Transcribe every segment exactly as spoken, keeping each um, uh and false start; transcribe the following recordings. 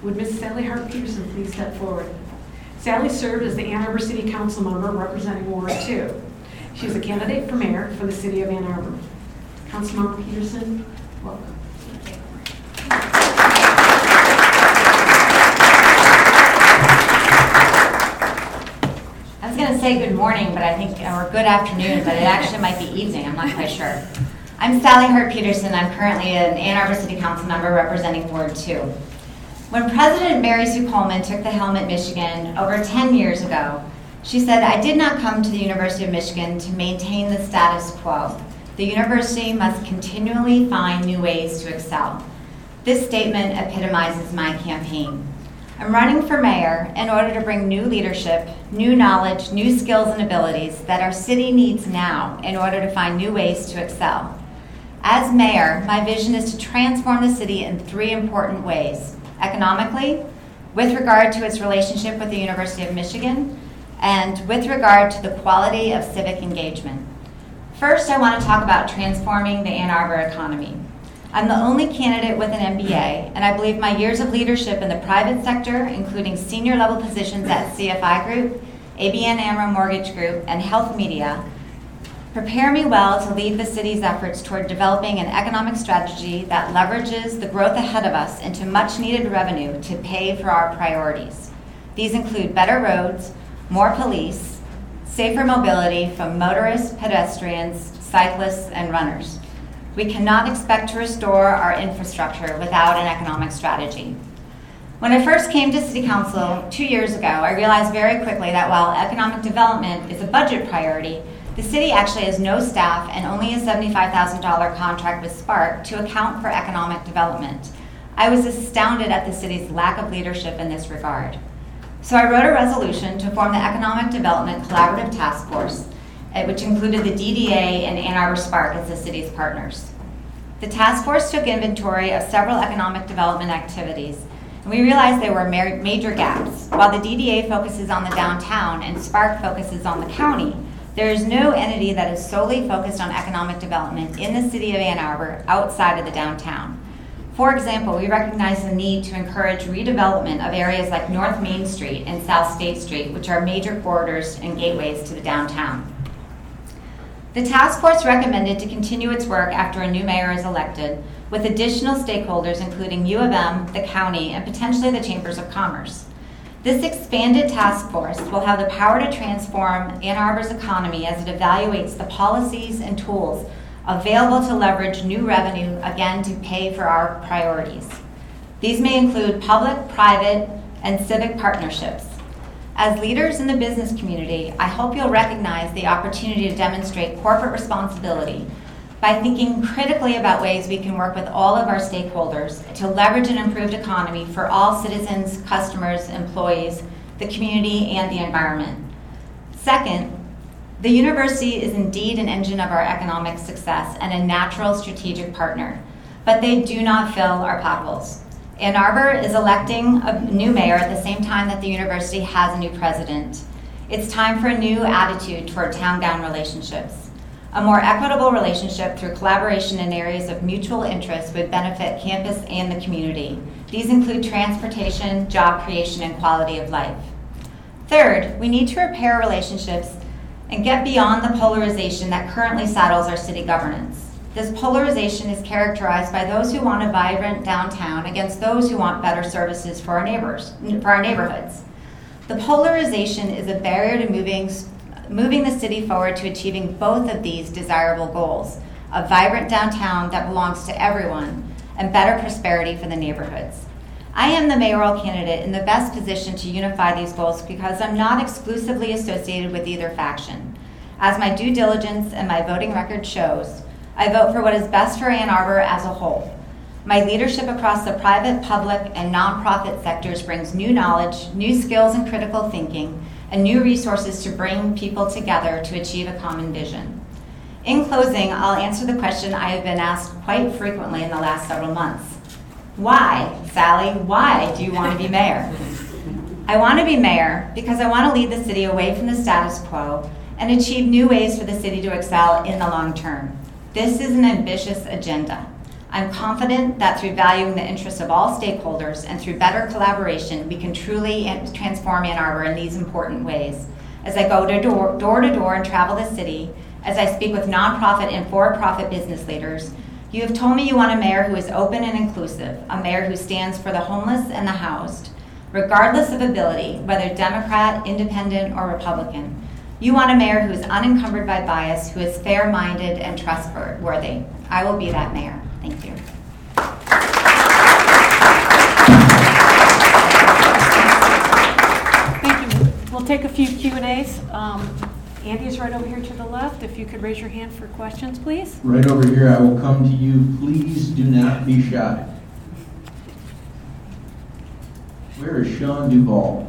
Would Miz Sally Hart Peterson please step forward? Sally served as the Ann Arbor City Council member representing Ward two. She is a candidate for mayor for the city of Ann Arbor. Councilmember Peterson, welcome. I was going to say good morning, but I think, or good afternoon, but it actually might be evening. I'm not quite sure. I'm Sally Hart Peterson. I'm currently an Ann Arbor City Council member representing Ward two. When President Mary Sue Coleman took the helm at Michigan over ten years ago, she said, "I did not come to the University of Michigan to maintain the status quo. The university must continually find new ways to excel." This statement epitomizes my campaign. I'm running for mayor in order to bring new leadership, new knowledge, new skills and abilities that our city needs now in order to find new ways to excel. As mayor, my vision is to transform the city in three important ways: economically, with regard to its relationship with the University of Michigan, and with regard to the quality of civic engagement. First, I want to talk about transforming the Ann Arbor economy. I'm the only candidate with an M B A, and I believe my years of leadership in the private sector, including senior level positions at C F I Group, A B N AMRO Mortgage Group, and Health Media, prepare me well to lead the city's efforts toward developing an economic strategy that leverages the growth ahead of us into much needed revenue to pay for our priorities. These include better roads, more police, safer mobility from motorists, pedestrians, cyclists, and runners. We cannot expect to restore our infrastructure without an economic strategy. When I first came to City Council two years ago, I realized very quickly that while economic development is a budget priority, the city actually has no staff and only a seventy-five thousand dollars contract with Spark to account for economic development. I was astounded at the city's lack of leadership in this regard. So I wrote a resolution to form the Economic Development Collaborative Task Force, which included the D D A and Ann Arbor Spark as the city's partners. The task force took inventory of several economic development activities, and we realized there were major gaps. While the D D A focuses on the downtown and Spark focuses on the county, there is no entity that is solely focused on economic development in the city of Ann Arbor outside of the downtown. For example, we recognize the need to encourage redevelopment of areas like North Main Street and South State Street, which are major corridors and gateways to the downtown. The task force recommended to continue its work after a new mayor is elected, with additional stakeholders including U of M, the county, and potentially the Chambers of Commerce. This expanded task force will have the power to transform Ann Arbor's economy as it evaluates the policies and tools available to leverage new revenue, again, to pay for our priorities. These may include public, private, and civic partnerships. As leaders in the business community, I hope you'll recognize the opportunity to demonstrate corporate responsibility by thinking critically about ways we can work with all of our stakeholders to leverage an improved economy for all citizens, customers, employees, the community, and the environment. Second, the university is indeed an engine of our economic success and a natural strategic partner, but they do not fill our potholes. Ann Arbor is electing a new mayor at the same time that the university has a new president. It's time for a new attitude toward town-gown relationships. A more equitable relationship through collaboration in areas of mutual interest would benefit campus and the community. These include transportation, job creation, and quality of life. Third, we need to repair relationships and get beyond the polarization that currently saddles our city governance. This polarization is characterized by those who want a vibrant downtown against those who want better services for our neighbors, for our neighborhoods. The polarization is a barrier to moving, moving the city forward to achieving both of these desirable goals: a vibrant downtown that belongs to everyone and better prosperity for the neighborhoods. I am the mayoral candidate in the best position to unify these goals because I'm not exclusively associated with either faction. As my due diligence and my voting record shows, I vote for what is best for Ann Arbor as a whole. My leadership across the private, public, and nonprofit sectors brings new knowledge, new skills and critical thinking, and new resources to bring people together to achieve a common vision. In closing, I'll answer the question I have been asked quite frequently in the last several months. Why, Sally, why do you want to be mayor? I want to be mayor because I want to lead the city away from the status quo and achieve new ways for the city to excel in the long term. This is an ambitious agenda. I'm confident that through valuing the interests of all stakeholders and through better collaboration, we can truly transform Ann Arbor in these important ways. As I go to door, door to door and travel the city, as I speak with nonprofit and for-profit business leaders, you have told me you want a mayor who is open and inclusive, a mayor who stands for the homeless and the housed, regardless of ability, whether Democrat, Independent, or Republican. You want a mayor who is unencumbered by bias, who is fair-minded and trustworthy. I will be that mayor. Thank you. Thank you. We'll take a few Q and A's. Um, Andy's right over here to the left. If you could raise your hand for questions, please. Right over here, I will come to you. Please do not be shy. Where is Sean Duvall?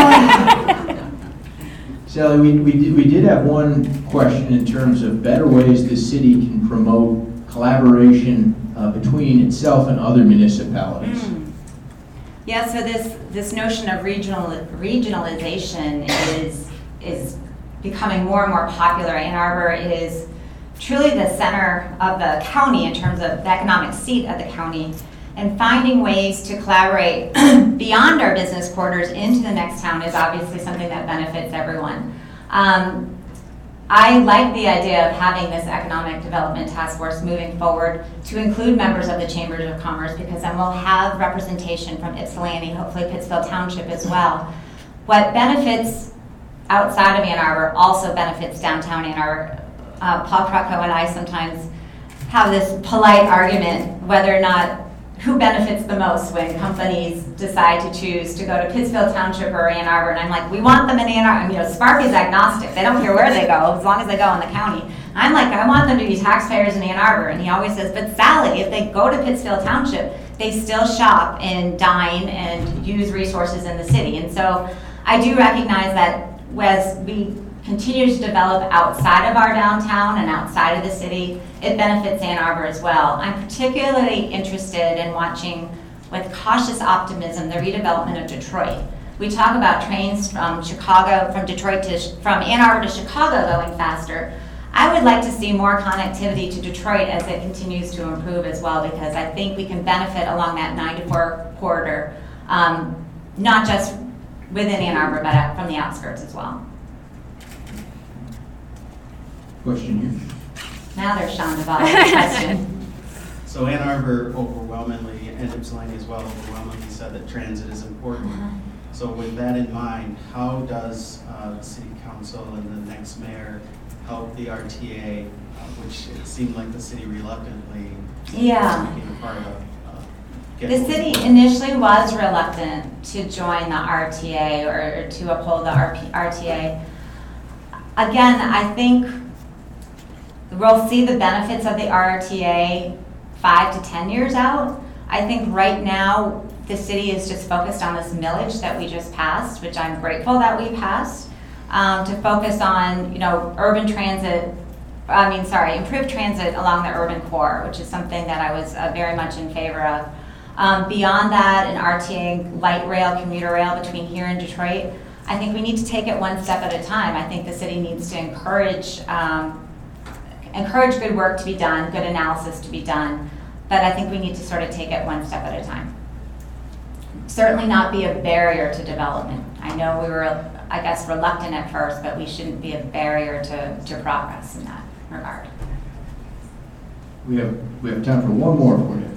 Sally, we, we, did, we did have one question in terms of better ways the city can promote collaboration uh, between itself and other municipalities. Mm. Yeah, so this, this notion of regional regionalization is, is becoming more and more popular. Ann Arbor is truly the center of the county in terms of the economic seat of the county, and finding ways to collaborate beyond our business quarters into the next town is obviously something that benefits everyone. Um, I like the idea of having this economic development task force moving forward to include members of the Chambers of Commerce, because then we'll have representation from Ypsilanti, hopefully Pittsfield Township as well. What benefits outside of Ann Arbor also benefits downtown Ann Arbor. Uh, Paul Krocko and I sometimes have this polite argument whether or not who benefits the most when companies decide to choose to go to Pittsfield Township or Ann Arbor. And I'm like, we want them in Ann Arbor. You know, Spark is agnostic. They don't care where they go as long as they go in the county. I'm like, I want them to be taxpayers in Ann Arbor. And he always says, but Sally, if they go to Pittsfield Township, they still shop and dine and use resources in the city. And so I do recognize that as we continue to develop outside of our downtown and outside of the city, it benefits Ann Arbor as well. I'm particularly interested in watching with cautious optimism the redevelopment of Detroit. We talk about trains from Chicago, from Detroit to, from Ann Arbor to Chicago going faster. I would like to see more connectivity to Detroit as it continues to improve as well, because I think we can benefit along that nine to four corridor, um, not just within Ann Arbor, but from the outskirts as well. Question here. Now there's Sean Duvall's question. So Ann Arbor overwhelmingly, and Ypsilanti as well, overwhelmingly said that transit is important. Uh-huh. So with that in mind, how does uh, the city council and the next mayor help the R T A, uh, which it seemed like the city reluctantly Yeah. became a part of? Uh, The city initially was reluctant to join the R T A or, or to uphold the R T A. Again, I think we'll see the benefits of the R T A five to ten years out. I think right now the city is just focused on this millage that we just passed, which I'm grateful that we passed, um, to focus on, you know, urban transit, I mean, sorry, improved transit along the urban core, which is something that I was uh, very much in favor of. Um, beyond that, an R T A light rail, commuter rail between here and Detroit, I think we need to take it one step at a time. I think the city needs to encourage um, encourage good work to be done, good analysis to be done, but I think we need to sort of take it one step at a time. Certainly not be a barrier to development. I know we were, I guess, reluctant at first, but we shouldn't be a barrier to, to progress in that regard. We have we have time for one more for you.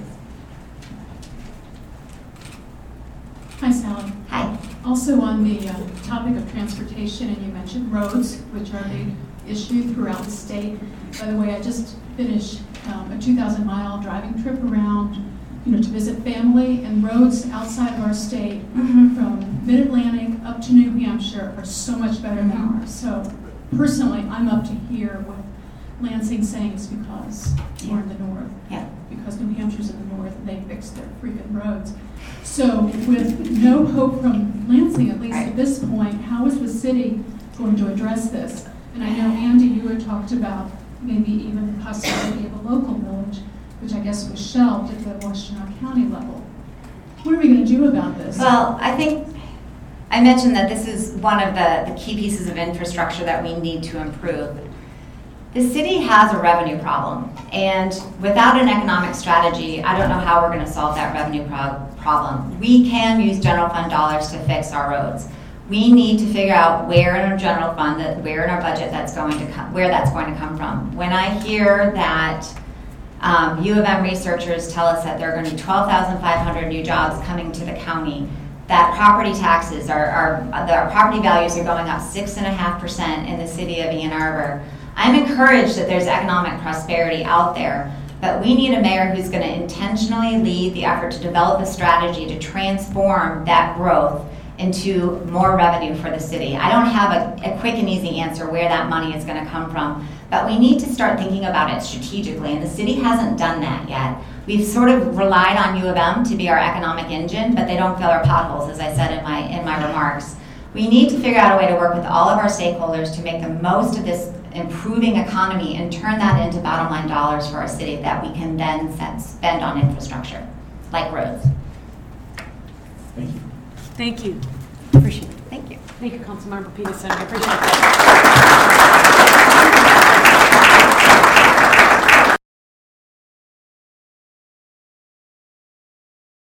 Hi, Sally. Hi. Also on the uh, topic of transportation, and you mentioned roads, which are a big issue throughout the state. By the way, I just finished um, a two thousand mile driving trip around, you know, to visit family, and roads outside of our state, Mm-hmm. from Mid-Atlantic up to New Hampshire, are so much better than Mhm. ours. So personally, I'm up to here with Lansing saying it's because we're in the north. Yeah. Because New Hampshire's in the north and they fixed their freaking roads. So with no hope from Lansing, at least Right. at this point, how is the city going to address this? And I know, Andy, you had talked about maybe even the possibility of a local village, which I guess was shelved at the Washtenaw County level. What are we going to do about this? Well, I think I mentioned that this is one of the, the key pieces of infrastructure that we need to improve. The city has a revenue problem, and without an economic strategy, I don't know how we're going to solve that revenue pro- problem. We can use general fund dollars to fix our roads. We need to figure out where in our general fund, that where in our budget that's going to come, where that's going to come from. When I hear that um, U of M researchers tell us that there are going to be twelve thousand five hundred new jobs coming to the county, that property taxes are, are our property values are going up six and a half percent in the city of Ann Arbor. I'm encouraged that there's economic prosperity out there, but we need a mayor who's going to intentionally lead the effort to develop a strategy to transform that growth into more revenue for the city. I don't have a, a quick and easy answer where that money is going to come from, but we need to start thinking about it strategically, and the city hasn't done that yet. We've sort of relied on U of M to be our economic engine, but they don't fill our potholes, as I said in my in my remarks. We need to figure out a way to work with all of our stakeholders to make the most of this improving economy and turn that into bottom line dollars for our city that we can then set, spend on infrastructure, like roads. Thank you. Thank you. Appreciate it. Thank you. Thank you, Councilmember Peterson. I appreciate that.